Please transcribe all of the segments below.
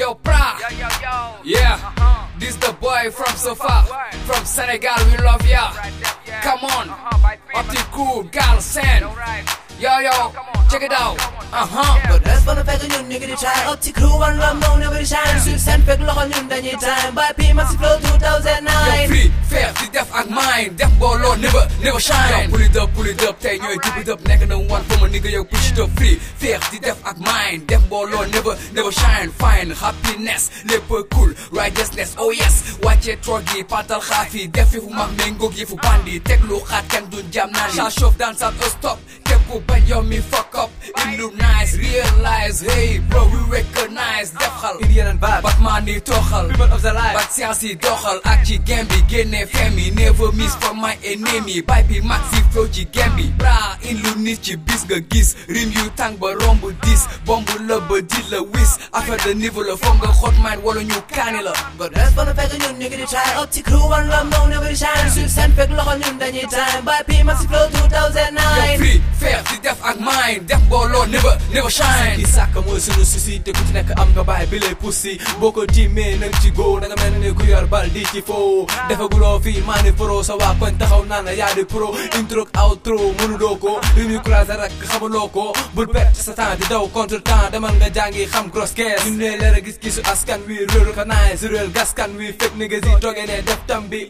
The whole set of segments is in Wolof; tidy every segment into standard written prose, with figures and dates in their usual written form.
Yo, Pra. Yeah. This the boy from so far. From Senegal, we love ya. Come on. Up the cool, Galsen. Yo, check it out. But that's for the fact that you nigga try. Up to crew and love, no never shine. Suits and fake lock on you, then you time. By P Maxi Flow 2009. Yo, free, fair, the deaf and mine. Deaf ball, never shine. Yo, pull it up, 10 years, keep it up, neck and one from a nigga, yo, push it up, free. Fair, the deaf and mine. Deaf ball, never shine. Fine, happiness, leper cool, righteousness, oh yes. Watch it, troggy, patal khafi. Deaf if you mag mango, give you bandy. Take look at can do jam nani. Shall shove dance at us stop. Kepo ban yo me fuck up. It look nice, realize, hey bro, we recognize. Deaf hal, Indian and bad, but money tokhal. people of the life, But science dokhal, akchi gambi, gene femi. Never miss for my enemy. By P Maxi Flow chi gambi. Bra, in lunichi bisga gis. Rim you tang ba rombo dis. Bombo lubba dilla wis. After the niveau of funga hot mind, wall on you canilla. But that's for the fact that you nigga try. Up to crew and love, no never shine. Suits and fake lock on you, then you time. By P Maxi Flow 2009. Free, fair, the deaf and mine. Deaf ball never shine. ki sàkk mooy sunu souci te ku ci nekk am nga baay bi lay pussi boo ko tiimee nang ci góo da nga mel ni ku yor bal di ci foo defaguloo fii maa ni pro sa waa koñ taxaw naan la yaa di pro intro ak outro mënuloo ko rimi croisé rek xamaloo ko bul perte sa temps di daw contre temps demal nga jàngi xam grosse caisse ñu ne leer a gis-gisu askan wi réel kanaaye réel gaskan wi fekk ni nga si toge ne def tam bi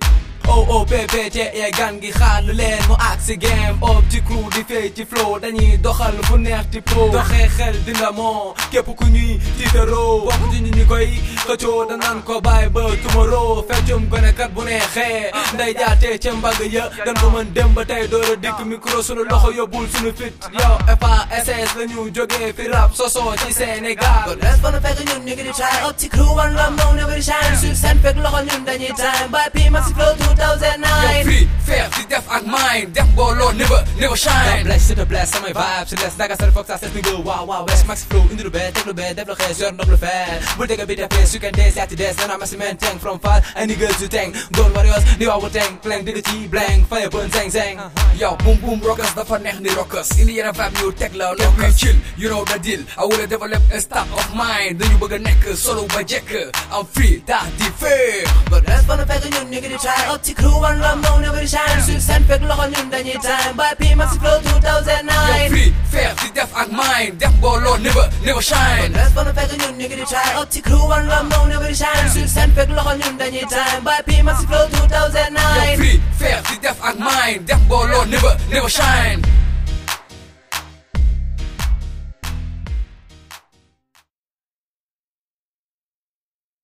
OOPPT yaay gan gi xaar leen mu ak si game op ci crew di fay ci flow dañuy doxal fu neex ti pro doxee xel dina moo képp ku ñuy tiitaroo bokk ci ñi koy xëccoo danaan ko bàyyi ba tomorrow feccum gonekat bu neexee nday jaatee ca mbagg ya dan ko mën dem ba tey door a dikk micro sunu loxo yóbbul sunu fit yow FASS la ñu jógee fi rap soso ci Sénégal. But that's for the fact that you nigga try. Up to crew and love, no never shine. Suits and fake lock on you, then you time. By P Maxi Flow 2009. Free, fair, the deaf and mine. Deaf ball never shine. Bless to the bless samay vibe si les daga sar foog sa ses ni go wow wow west Maxi Flow indi lu bee teg lu bee def lu xees yor ndox lu fee bul dégg bi defee you can dance yaa ci des nana ma si men teng from far ay niggas yu teng gold warriors di waawu teng plang di ci blank fire burn zeng zeng. Yo, boom rockers dafa neex ni rockers. Indi yenn vibe ñu teg la no we chill, you know the deal. I will develop a state of mind. Dañu bëgg a nekk solo ba jekk. I'm free, daa di fair. But that's for the fact that you nigga try. Up to crew and love, no never shine. Suits and fake lock on you, then you time. By P Maxi Flow 2009. Free, fair, the deaf and mine. Deaf ball never shine. But that's for the fact that you nigga try. Up to crew and love, no never shine. Suits and fake lock on you, then you time. By P Maxi Flow 2009. Free, fair, the deaf and mine. Deaf ball never shine.